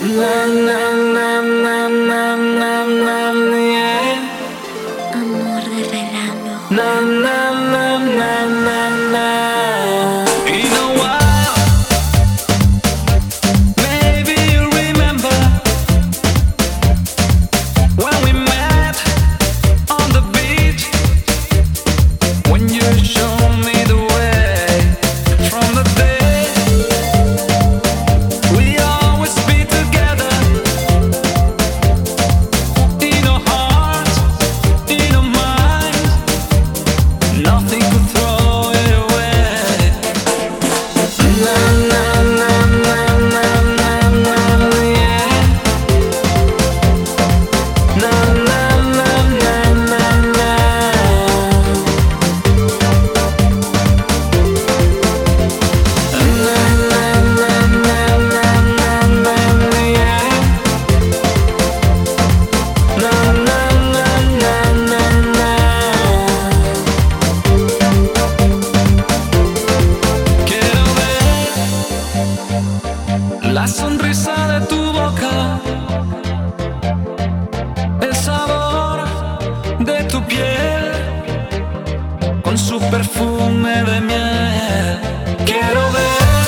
Na na na na na na na, yeah. Amor de verano. Na na na na na na. In a while, maybe you remember when we met on the beach, when you showed me the way from the day we always be together. In our hearts, in our minds, nothing could throw it away. Na na na na na na na, yeah. Na na na na na na. Na na na na na na na, yeah. Na na na na na na. Quiero ver la sonrisa de tu boca, el sabor de tu piel, con su perfume de miel. Quiero ver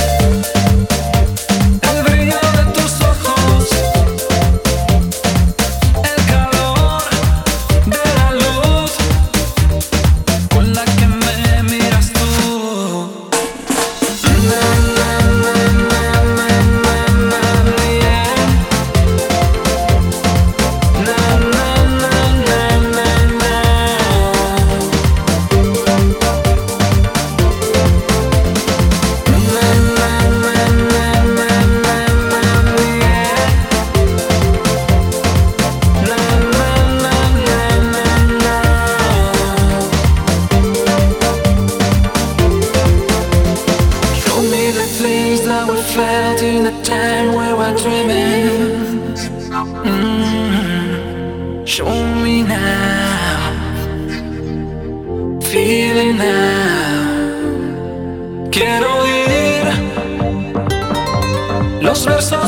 el brillo de tus ojos, el calor de la luz con la que me miras tú. Na na na na na na na, yeah. Na na na na na na. Na na na na na na na, yeah. Na na na na na na. Show me the things that we felt in the time we were dreaming. Show me now, feeling now. Quiero oír los versos